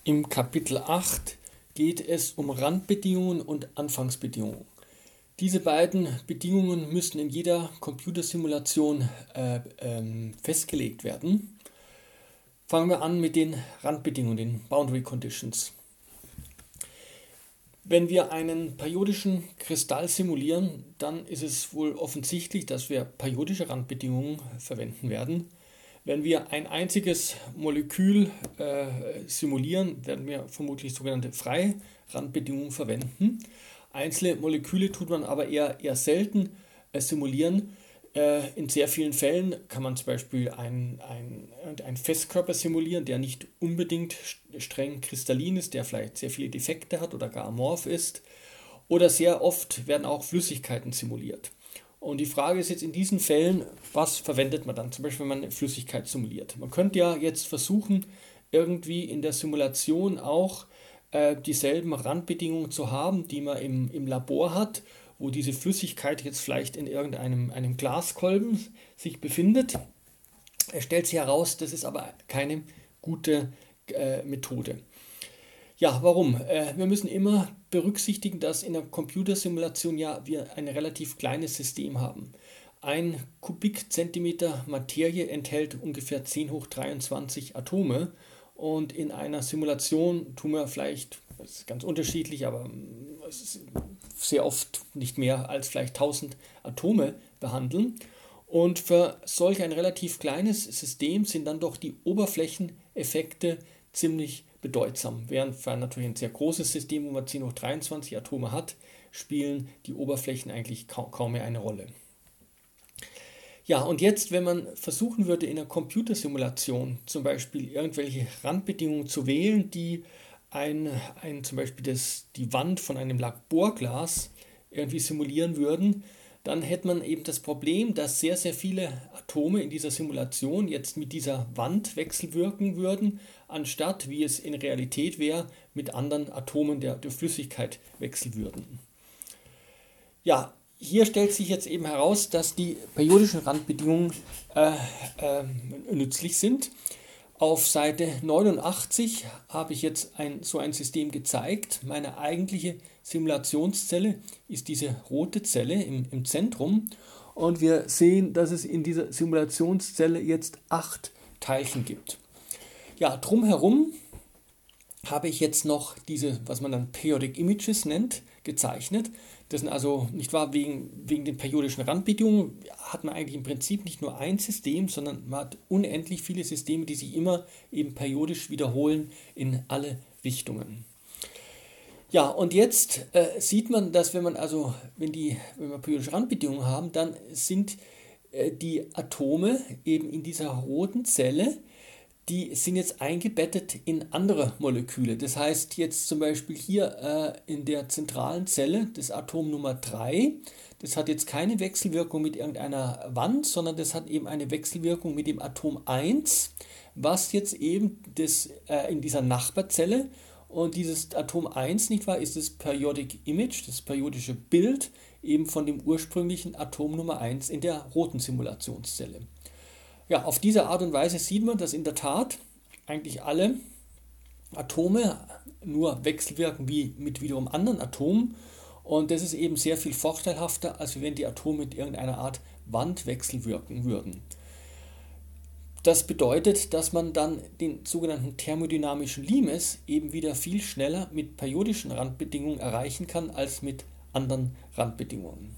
Im Kapitel 8 geht es um Randbedingungen und Anfangsbedingungen. Diese beiden Bedingungen müssen in jeder Computersimulation festgelegt werden. Fangen wir an mit den Randbedingungen, den Boundary Conditions. Wenn wir einen periodischen Kristall simulieren, dann ist es wohl offensichtlich, dass wir periodische Randbedingungen verwenden werden. Wenn wir ein einziges Molekül simulieren, werden wir vermutlich sogenannte Freirandbedingungen verwenden. Einzelne Moleküle tut man aber eher selten simulieren. In sehr vielen Fällen kann man zum Beispiel einen Festkörper simulieren, der nicht unbedingt streng kristallin ist, der vielleicht sehr viele Defekte hat oder gar amorph ist. Oder sehr oft werden auch Flüssigkeiten simuliert. Und die Frage ist jetzt in diesen Fällen, was verwendet man dann? Zum Beispiel, wenn man eine Flüssigkeit simuliert. Man könnte ja jetzt versuchen, irgendwie in der Simulation auch dieselben Randbedingungen zu haben, die man im Labor hat, wo diese Flüssigkeit jetzt vielleicht in einem Glaskolben sich befindet. Es stellt sich heraus, das ist aber keine gute Methode. Ja, warum? Wir müssen immer berücksichtigen, dass in der Computersimulation ja wir ein relativ kleines System haben. Ein Kubikzentimeter Materie enthält ungefähr 10 hoch 23 Atome und in einer Simulation tun wir vielleicht, das ist ganz unterschiedlich, aber es ist sehr oft nicht mehr als vielleicht 1000 Atome behandeln. Und für solch ein relativ kleines System sind dann doch die Oberflächeneffekte ziemlich bedeutsam. Während für natürlich ein sehr großes System, wo man 10 hoch 23 Atome hat, spielen die Oberflächen eigentlich kaum mehr eine Rolle. Ja, und jetzt, wenn man versuchen würde, in einer Computersimulation zum Beispiel irgendwelche Randbedingungen zu wählen, die zum Beispiel die Wand von einem Laborglas irgendwie simulieren würden, dann hätte man eben das Problem, dass sehr, sehr viele Atome in dieser Simulation jetzt mit dieser Wand wechselwirken würden, anstatt, wie es in Realität wäre, mit anderen Atomen der Flüssigkeit wechseln würden. Ja, hier stellt sich jetzt eben heraus, dass die periodischen Randbedingungen nützlich sind. Auf Seite 89 habe ich jetzt so ein System gezeigt. Meine eigentliche Simulationszelle ist diese rote Zelle im Zentrum. Und wir sehen, dass es in dieser Simulationszelle jetzt 8 Teilchen gibt. Ja, drumherum habe ich jetzt noch diese, was man dann Periodic Images nennt, gezeichnet. Das sind also, nicht wahr, wegen den periodischen Randbedingungen hat man eigentlich im Prinzip nicht nur ein System, sondern man hat unendlich viele Systeme, die sich immer eben periodisch wiederholen in alle Richtungen. Ja, und jetzt sieht man, dass wenn wir periodische Randbedingungen haben, dann sind die Atome eben in dieser roten Zelle, die sind jetzt eingebettet in andere Moleküle. Das heißt jetzt zum Beispiel hier in der zentralen Zelle, das Atom Nummer 3, das hat jetzt keine Wechselwirkung mit irgendeiner Wand, sondern das hat eben eine Wechselwirkung mit dem Atom 1, was jetzt eben in dieser Nachbarzelle, und dieses Atom 1, nicht wahr, ist das Periodic Image, das periodische Bild eben von dem ursprünglichen Atom Nummer 1 in der roten Simulationszelle. Ja, auf diese Art und Weise sieht man, dass in der Tat eigentlich alle Atome nur wechselwirken wie mit wiederum anderen Atomen. Und das ist eben sehr viel vorteilhafter, als wenn die Atome mit irgendeiner Art Wand wechselwirken würden. Das bedeutet, dass man dann den sogenannten thermodynamischen Limes eben wieder viel schneller mit periodischen Randbedingungen erreichen kann als mit anderen Randbedingungen.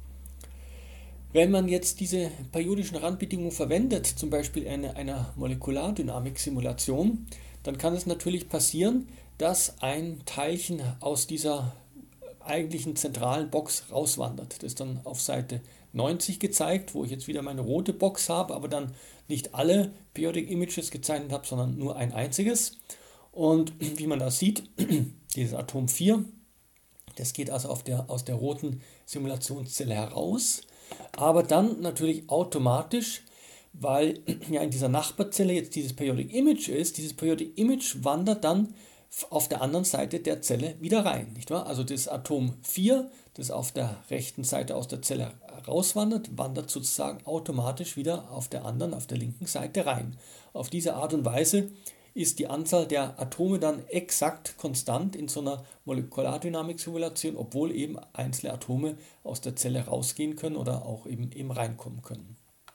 Wenn man jetzt diese periodischen Randbedingungen verwendet, zum Beispiel in einer Molekulardynamik-Simulation, dann kann es natürlich passieren, dass ein Teilchen aus dieser eigentlichen zentralen Box rauswandert. Das ist dann auf Seite 90 gezeigt, wo ich jetzt wieder meine rote Box habe, aber dann nicht alle Periodic Images gezeichnet habe, sondern nur ein einziges. Und wie man das sieht, dieses Atom 4, das geht also aus der roten Simulationszelle heraus. Aber dann natürlich automatisch, weil ja in dieser Nachbarzelle jetzt dieses Periodic Image ist, dieses Periodic Image wandert dann auf der anderen Seite der Zelle wieder rein, nicht wahr? Also das Atom 4, das auf der rechten Seite aus der Zelle rauswandert, wandert sozusagen automatisch wieder auf der linken Seite rein. Auf diese Art und Weise ist die Anzahl der Atome dann exakt konstant in so einer Molekulardynamik-Simulation, obwohl eben einzelne Atome aus der Zelle rausgehen können oder auch eben reinkommen können.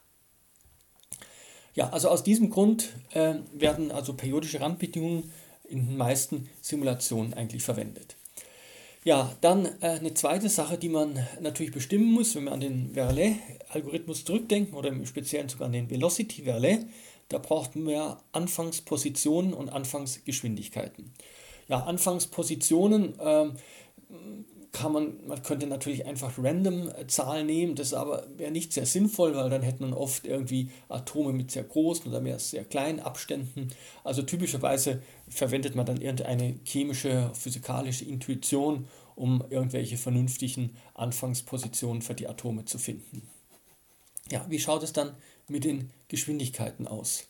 Ja, also aus diesem Grund werden also periodische Randbedingungen in den meisten Simulationen eigentlich verwendet. Ja, dann eine zweite Sache, die man natürlich bestimmen muss, wenn wir an den Verlet-Algorithmus zurückdenken oder im Speziellen sogar an den Velocity-Verlet, da brauchten wir Anfangspositionen und Anfangsgeschwindigkeiten. Ja, Anfangspositionen man könnte natürlich einfach random Zahlen nehmen, das aber wäre nicht sehr sinnvoll, weil dann hätte man oft irgendwie Atome mit sehr großen oder mehr sehr kleinen Abständen. Also typischerweise verwendet man dann irgendeine chemische, physikalische Intuition, um irgendwelche vernünftigen Anfangspositionen für die Atome zu finden. Ja, wie schaut es dann mit den Geschwindigkeiten aus?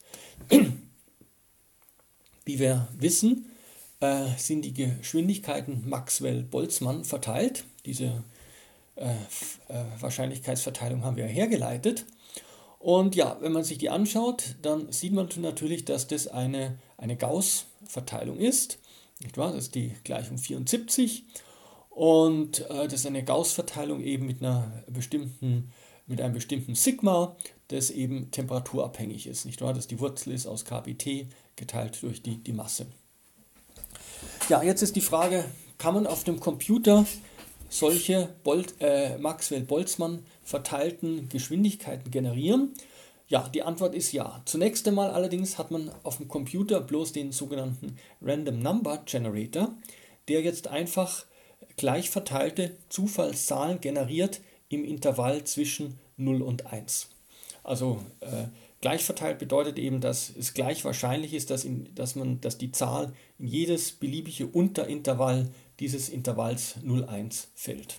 Wie wir wissen, sind die Geschwindigkeiten Maxwell-Boltzmann verteilt. Diese Wahrscheinlichkeitsverteilung haben wir hergeleitet. Und ja, wenn man sich die anschaut, dann sieht man natürlich, dass das eine Gauss-Verteilung ist. Nicht wahr? Das ist die Gleichung 74. Und das ist eine Gauss-Verteilung eben mit einem bestimmten Sigma, das eben temperaturabhängig ist. Nicht wahr? Das die Wurzel ist aus kBt geteilt durch die Masse. Ja, jetzt ist die Frage, kann man auf dem Computer solche Maxwell-Boltzmann verteilten Geschwindigkeiten generieren? Ja, die Antwort ist ja. Zunächst einmal allerdings hat man auf dem Computer bloß den sogenannten Random Number Generator, der jetzt einfach gleich verteilte Zufallszahlen generiert im Intervall zwischen 0 und 1. Also gleich verteilt bedeutet eben, dass es gleich wahrscheinlich ist, dass die Zahl in jedes beliebige Unterintervall dieses Intervalls 0,1 fällt.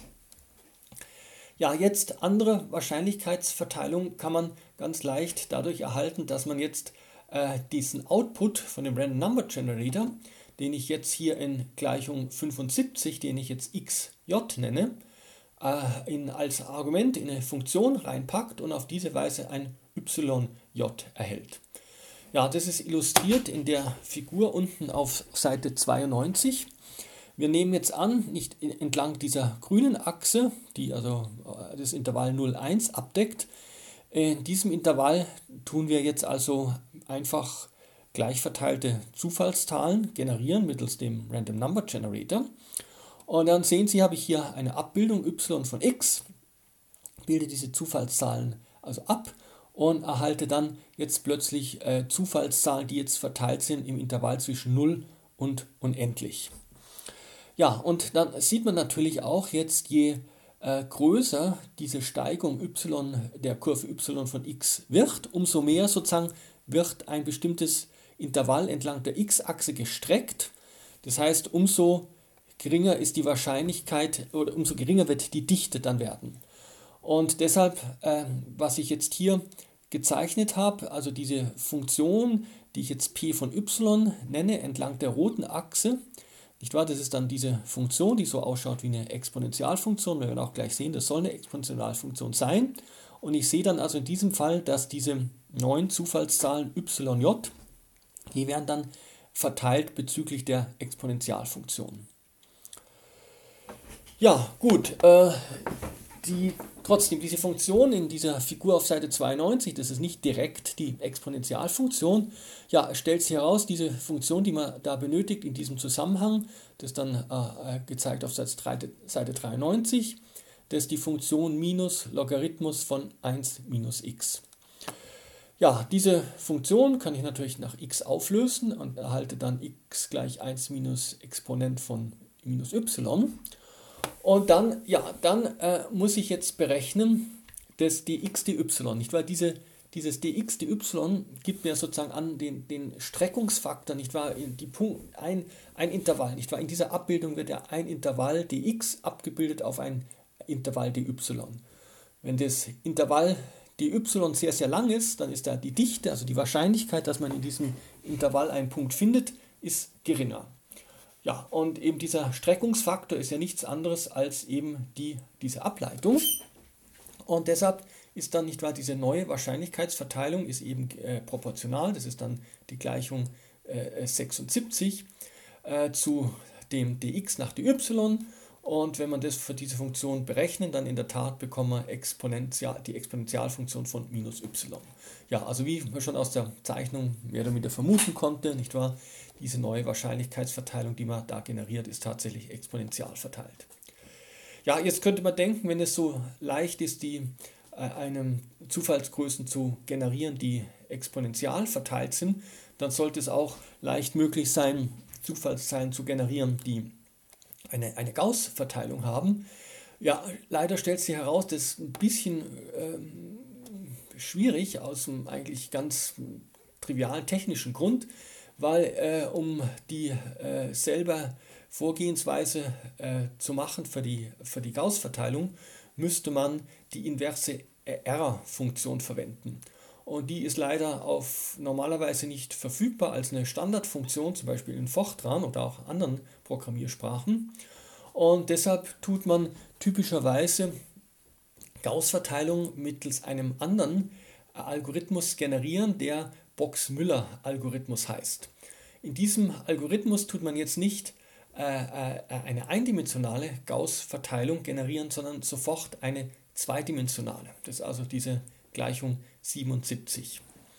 Ja, jetzt andere Wahrscheinlichkeitsverteilung kann man ganz leicht dadurch erhalten, dass man jetzt diesen Output von dem Random Number Generator, den ich jetzt hier in Gleichung 75, den ich jetzt xj nenne, als Argument in eine Funktion reinpackt und auf diese Weise ein yj erhält. Ja, das ist illustriert in der Figur unten auf Seite 92. Wir nehmen jetzt an, nicht entlang dieser grünen Achse, die also das Intervall 0,1 abdeckt. In diesem Intervall tun wir jetzt also einfach gleich verteilte Zufallszahlen generieren mittels dem Random Number Generator. Und dann sehen Sie, habe ich hier eine Abbildung y von x, bilde diese Zufallszahlen also ab und erhalte dann jetzt plötzlich Zufallszahlen, die jetzt verteilt sind im Intervall zwischen 0 und unendlich. Ja, und dann sieht man natürlich auch jetzt, je größer diese Steigung der Kurve y von x wird, umso mehr sozusagen wird ein bestimmtes Intervall entlang der x-Achse gestreckt. Das heißt, umso geringer ist die Wahrscheinlichkeit oder umso geringer wird die Dichte dann werden. Und deshalb, was ich jetzt hier gezeichnet habe, also diese Funktion, die ich jetzt p von y nenne, entlang der roten Achse, nicht wahr? Das ist dann diese Funktion, die so ausschaut wie eine Exponentialfunktion. Wir werden auch gleich sehen, das soll eine Exponentialfunktion sein. Und ich sehe dann also in diesem Fall, dass diese neuen Zufallszahlen yj, die werden dann verteilt bezüglich der Exponentialfunktion. Ja, gut. Trotzdem, diese Funktion in dieser Figur auf Seite 92, das ist nicht direkt die Exponentialfunktion. Ja, stellt sich heraus, diese Funktion, die man da benötigt in diesem Zusammenhang, das ist dann gezeigt auf Seite 93, das ist die Funktion minus Logarithmus von 1 minus x. Ja, diese Funktion kann ich natürlich nach x auflösen und erhalte dann x gleich 1 minus Exponent von minus y. Und dann muss ich jetzt berechnen das dx dy, nicht wahr? Dieses dx dy gibt mir sozusagen an den Streckungsfaktor, nicht wahr? Ein Intervall, nicht wahr? In dieser Abbildung wird ja ein Intervall dx abgebildet auf ein Intervall dy. Wenn das Intervall dy sehr, sehr lang ist, dann ist da die Dichte, also die Wahrscheinlichkeit, dass man in diesem Intervall einen Punkt findet, ist geringer. Ja, und eben dieser Streckungsfaktor ist ja nichts anderes als eben diese Ableitung. Und deshalb ist dann nicht wahr, diese neue Wahrscheinlichkeitsverteilung ist eben proportional. Das ist dann die Gleichung 76 zu dem dx nach dy. Und wenn man das für diese Funktion berechnet, dann in der Tat bekommen wir die Exponentialfunktion von minus y. Ja, also wie man schon aus der Zeichnung mehr oder minder vermuten konnte, nicht wahr? Diese neue Wahrscheinlichkeitsverteilung, die man da generiert, ist tatsächlich exponentiell verteilt. Ja, jetzt könnte man denken, wenn es so leicht ist, eine Zufallsgrößen zu generieren, die exponentiell verteilt sind, dann sollte es auch leicht möglich sein, Zufallszahlen zu generieren, die eine Gauß-Verteilung haben. Ja, leider stellt sich heraus, das ist ein bisschen schwierig aus einem eigentlich ganz trivialen technischen Grund, weil um die selber Vorgehensweise zu machen für die Gauß-Verteilung, müsste man die inverse R-Funktion verwenden. Und die ist leider normalerweise nicht verfügbar als eine Standardfunktion, zum Beispiel in Fortran oder auch anderen Programmiersprachen. Und deshalb tut man typischerweise Gauß-Verteilung mittels einem anderen Algorithmus generieren, der Box-Müller-Algorithmus heißt. In diesem Algorithmus tut man jetzt nicht eine eindimensionale Gauß-Verteilung generieren, sondern sofort eine zweidimensionale. Das ist also diese Gleichung 77.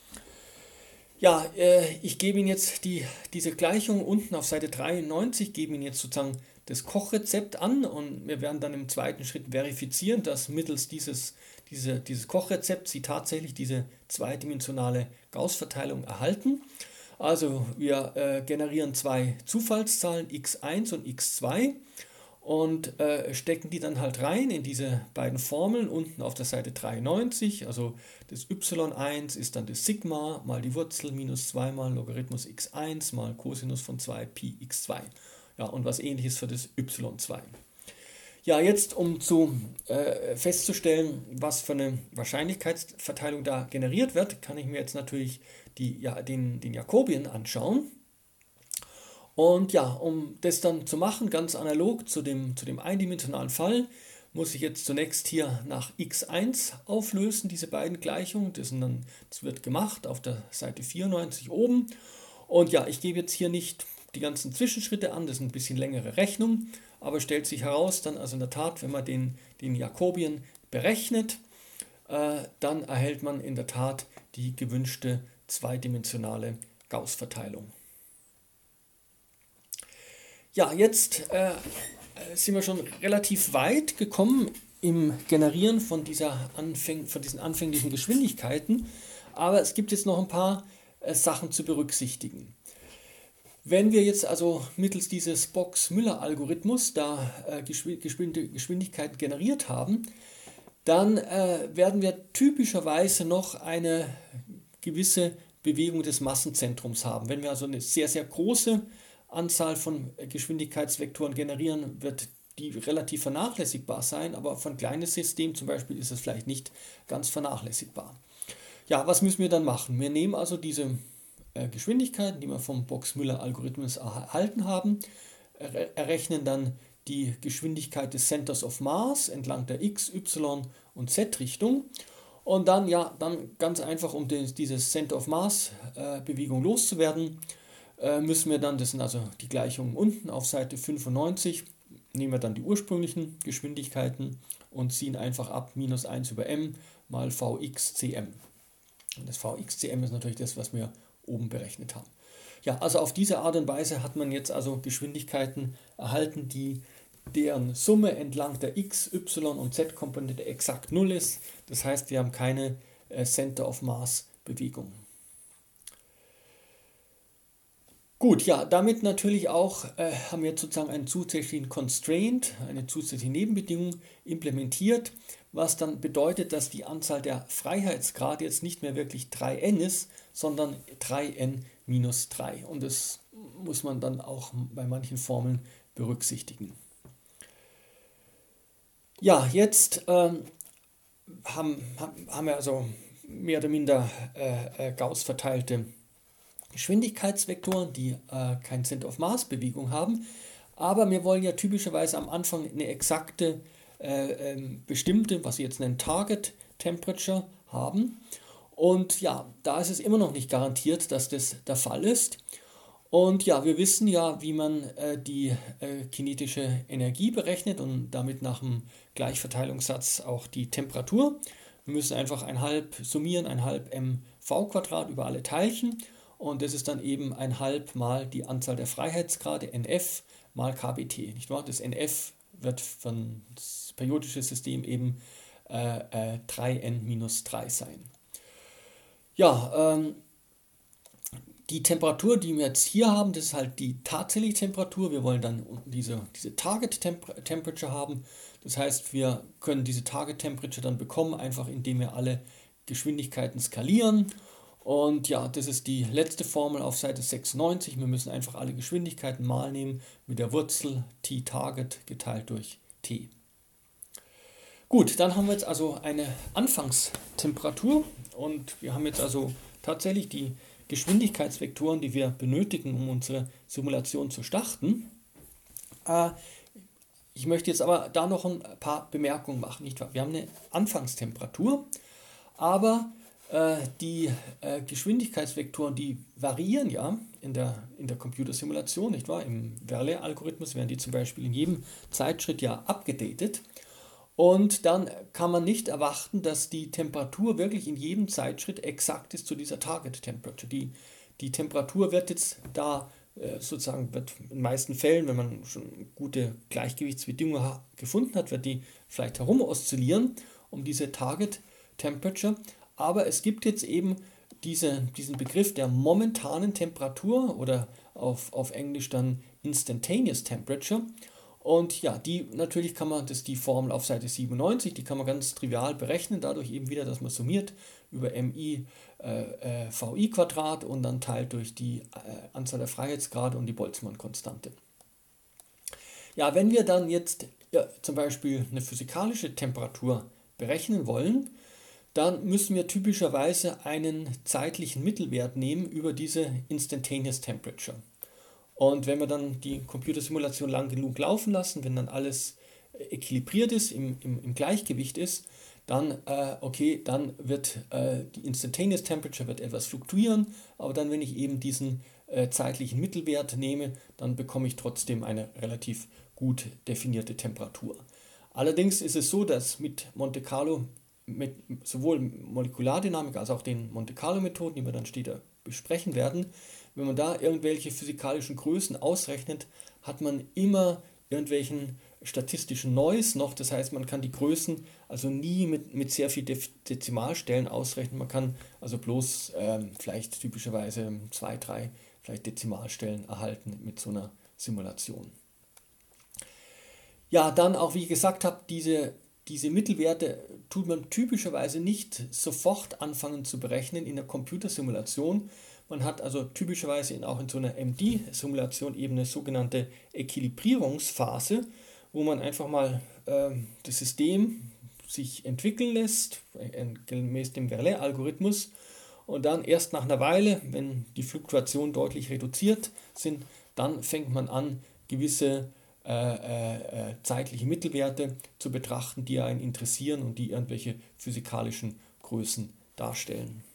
Ja, ich gebe Ihnen jetzt diese Gleichung unten auf Seite 93, gebe Ihnen jetzt sozusagen das Kochrezept an und wir werden dann im zweiten Schritt verifizieren, dass mittels dieses Kochrezept Sie tatsächlich diese zweidimensionale Gauß-Verteilung erhalten. Also wir generieren zwei Zufallszahlen x1 und x2 und stecken die dann halt rein in diese beiden Formeln unten auf der Seite 93. Also das y1 ist dann das Sigma mal die Wurzel minus 2 mal Logarithmus x1 mal Cosinus von 2 Pi x2. Ja, und was ähnliches für das y2. Ja, jetzt um festzustellen, was für eine Wahrscheinlichkeitsverteilung da generiert wird, kann ich mir jetzt natürlich den Jakobien anschauen. Und ja, um das dann zu machen, ganz analog zu dem eindimensionalen Fall, muss ich jetzt zunächst hier nach x1 auflösen, diese beiden Gleichungen. Das wird gemacht auf der Seite 94 oben. Und ja, ich gebe jetzt hier nicht die ganzen Zwischenschritte an, das ist ein bisschen längere Rechnung, aber stellt sich heraus, dann also in der Tat, wenn man den Jakobien berechnet, dann erhält man in der Tat die gewünschte zweidimensionale Gauß-Verteilung. Ja, jetzt sind wir schon relativ weit gekommen im Generieren von diesen anfänglichen Geschwindigkeiten, aber es gibt jetzt noch ein paar Sachen zu berücksichtigen. Wenn wir jetzt also mittels dieses Box-Müller-Algorithmus da Geschwindigkeiten generiert haben, dann werden wir typischerweise noch eine gewisse Bewegung des Massenzentrums haben. Wenn wir also eine sehr, sehr große Anzahl von Geschwindigkeitsvektoren generieren, wird die relativ vernachlässigbar sein, aber für ein kleines System zum Beispiel ist es vielleicht nicht ganz vernachlässigbar. Ja, was müssen wir dann machen? Wir nehmen also diese Geschwindigkeiten, die wir vom Box-Müller-Algorithmus erhalten haben, errechnen dann die Geschwindigkeit des Centers of Mass entlang der x, y und z-Richtung und dann ganz einfach, um diese Center of Mass Bewegung loszuwerden, müssen wir dann, das sind also die Gleichungen unten auf Seite 95, nehmen wir dann die ursprünglichen Geschwindigkeiten und ziehen einfach ab minus 1 über m mal Vxcm. Und das Vxcm ist natürlich das, was wir oben berechnet haben. Ja, also auf diese Art und Weise hat man jetzt also Geschwindigkeiten erhalten, deren Summe entlang der x, y und z-Komponente exakt 0 ist. Das heißt, wir haben keine Center of Mass Bewegung. Gut, ja, damit natürlich auch haben wir sozusagen einen zusätzlichen Constraint, eine zusätzliche Nebenbedingung implementiert, was dann bedeutet, dass die Anzahl der Freiheitsgrade jetzt nicht mehr wirklich 3n ist, sondern 3n minus 3. Und das muss man dann auch bei manchen Formeln berücksichtigen. Ja, jetzt haben wir also mehr oder minder Gauss verteilte Geschwindigkeitsvektoren, die kein Center of Mass Bewegung haben, aber wir wollen ja typischerweise am Anfang eine exakte bestimmte, was wir jetzt nennen Target Temperature haben und ja, da ist es immer noch nicht garantiert, dass das der Fall ist Und ja, wir wissen ja, wie man die kinetische Energie berechnet und damit nach dem Gleichverteilungssatz auch die Temperatur. Wir müssen einfach 1/2 summieren, 1/2 mv² über alle Teilchen, und das ist dann eben 1/2 mal die Anzahl der Freiheitsgrade, NF, mal kBt. Nicht wahr? Das NF wird für das periodische System eben 3n-3 sein. Ja, die Temperatur, die wir jetzt hier haben, das ist halt die tatsächliche Temperatur. Wir wollen dann diese Target Temperature haben. Das heißt, wir können diese Target Temperature dann bekommen, einfach indem wir alle Geschwindigkeiten skalieren. Und ja, das ist die letzte Formel auf Seite 96. Wir müssen einfach alle Geschwindigkeiten mal nehmen mit der Wurzel T Target geteilt durch T. Gut, dann haben wir jetzt also eine Anfangstemperatur und wir haben jetzt also tatsächlich die Geschwindigkeitsvektoren, die wir benötigen, um unsere Simulation zu starten. Ich möchte jetzt aber da noch ein paar Bemerkungen machen. Nicht wahr? Wir haben eine Anfangstemperatur, aber die Geschwindigkeitsvektoren, die variieren ja in der Computersimulation, nicht wahr? Im Verlet-Algorithmus werden die zum Beispiel in jedem Zeitschritt ja abgedatet. Und dann kann man nicht erwarten, dass die Temperatur wirklich in jedem Zeitschritt exakt ist zu dieser Target Temperature. Die Temperatur wird jetzt da sozusagen, wird in den meisten Fällen, wenn man schon gute Gleichgewichtsbedingungen gefunden hat, wird die vielleicht herum oszillieren um diese Target Temperature. Aber es gibt jetzt eben diesen Begriff der momentanen Temperatur oder auf Englisch dann Instantaneous Temperature. Und ja, die natürlich kann man, das ist die Formel auf Seite 97, die kann man ganz trivial berechnen, dadurch eben wieder, dass man summiert über MI VI² und dann teilt durch die Anzahl der Freiheitsgrade und die Boltzmann-Konstante. Ja, wenn wir dann jetzt zum Beispiel eine physikalische Temperatur berechnen wollen, dann müssen wir typischerweise einen zeitlichen Mittelwert nehmen über diese Instantaneous Temperature. Und wenn wir dann die Computersimulation lang genug laufen lassen, wenn dann alles equilibriert ist, im Gleichgewicht ist, dann, dann wird die Instantaneous Temperature wird etwas fluktuieren, aber dann, wenn ich eben diesen zeitlichen Mittelwert nehme, dann bekomme ich trotzdem eine relativ gut definierte Temperatur. Allerdings ist es so, dass mit Monte Carlo, mit sowohl Molekulardynamik als auch den Monte Carlo Methoden, die wir dann später besprechen werden, wenn man da irgendwelche physikalischen Größen ausrechnet, hat man immer irgendwelchen statistischen Noise noch. Das heißt, man kann die Größen also nie mit sehr viel Dezimalstellen ausrechnen. Man kann also bloß vielleicht typischerweise 2, 3 vielleicht Dezimalstellen erhalten mit so einer Simulation. Ja, dann auch, wie ich gesagt habe, diese Mittelwerte tut man typischerweise nicht sofort anfangen zu berechnen in der Computersimulation. Man hat also typischerweise auch in so einer MD-Simulation eben eine sogenannte Äquilibrierungsphase, wo man einfach mal das System sich entwickeln lässt, gemäß dem Verlet-Algorithmus, und dann erst nach einer Weile, wenn die Fluktuationen deutlich reduziert sind, dann fängt man an, gewisse zeitliche Mittelwerte zu betrachten, die einen interessieren und die irgendwelche physikalischen Größen darstellen.